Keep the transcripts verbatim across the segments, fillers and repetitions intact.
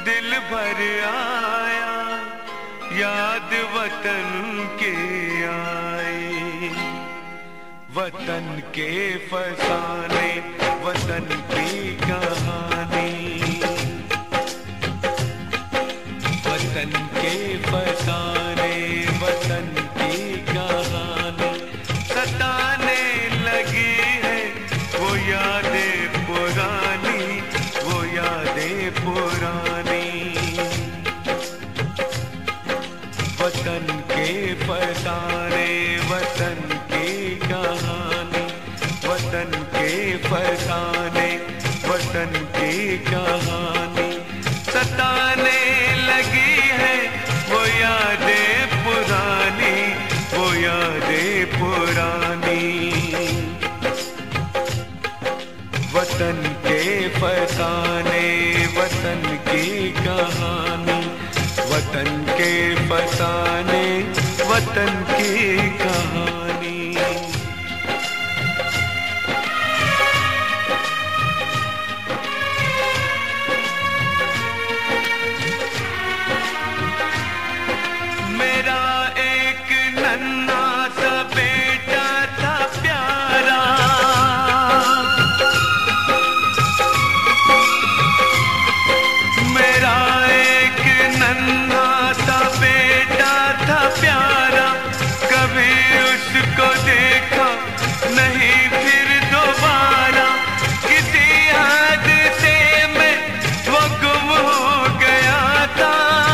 दिल भर आया, याद वतन के आए। वतन के फसाने, वतन की कहानी, वतन के फसाने, वतन की कहानी। सताने लगी है वो यादें पुरानी, वो यादें पुरानी। वतन के फसाने, वतन की कहानी, वतन के फसाने, वतन की कहानी। सताने लगी है वो यादें पुरानी, वो यादें पुरानी। वतन के फसाने, वतन की कहानी, वतन के फसाने, वतन की कहानी। मेरा एक नन्हा सा बेटा था प्यारा, मेरा एक नन्हा सा बेटा था प्यारा। कभी उसको देखा नहीं फिर दोबारा, किसी हादसे में वो गुम हो गया था।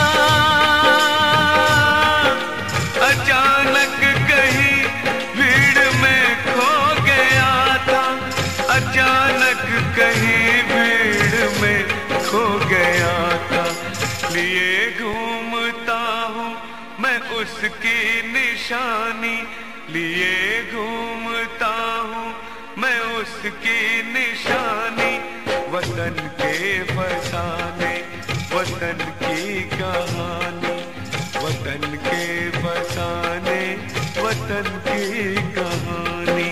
अचानक कहीं भीड़ में खो गया था, अचानक कहीं भीड़ में खो गया था। लिए घूमता हूँ मैं उसकी निशानी, लिए घूमता हूँ मैं उसकी निशानी। वतन के फसाने, वतन की कहानी, वतन के फसाने, वतन की कहानी।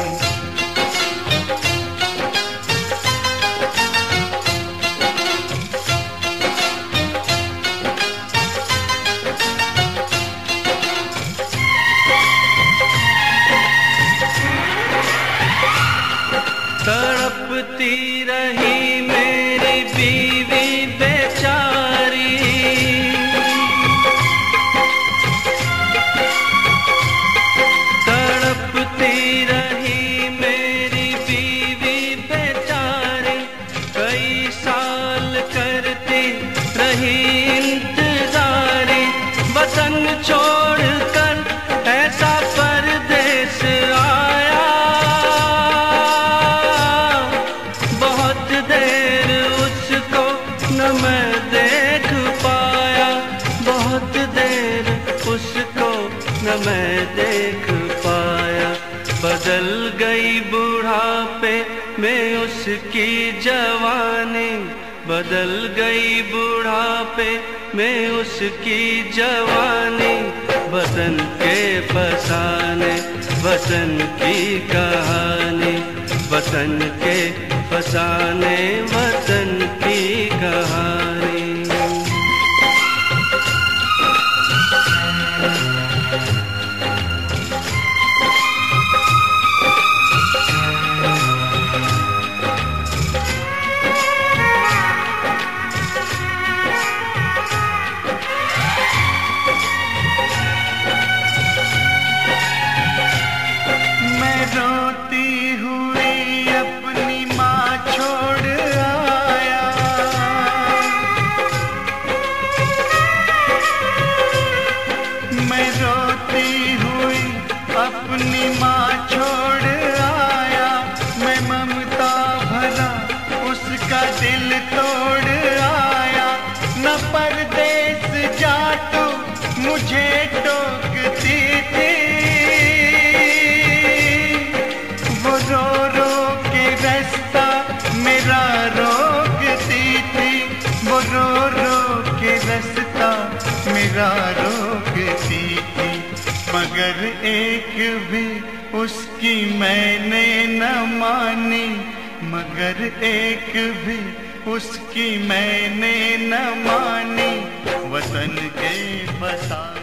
तड़पती रही मेरी बीवी बेचारी, तड़पती रही मेरी बीवी बेचारी। कई साल करती रही इंतजारी, वतन छोड़कर ऐसा परदेस आया। न मैं देख पाया, बहुत देर उसको न मैं देख पाया। बदल गई बुढ़ापे में उसकी जवानी, बदल गई बुढ़ापे में उसकी जवानी। वतन के फसाने, वतन की कहानी, वतन के फसाने, वतन की कहानी। मैं रोती हुई अपनी माँ छोड़ आया, मैं रोती हुई अपनी माँ छोड़ आया। मैं ममता भरा उसका दिल तोड़ आया। न परदेस जा तो मुझे टोकती थी, वो रो रो के रास्ता मेरा रोकती थी, वो रो रो के रास्ता मेरा रोकती थी। मगर एक भी उसकी मैंने न मानी, मगर एक भी उसकी मैंने न मानी, वतन के बता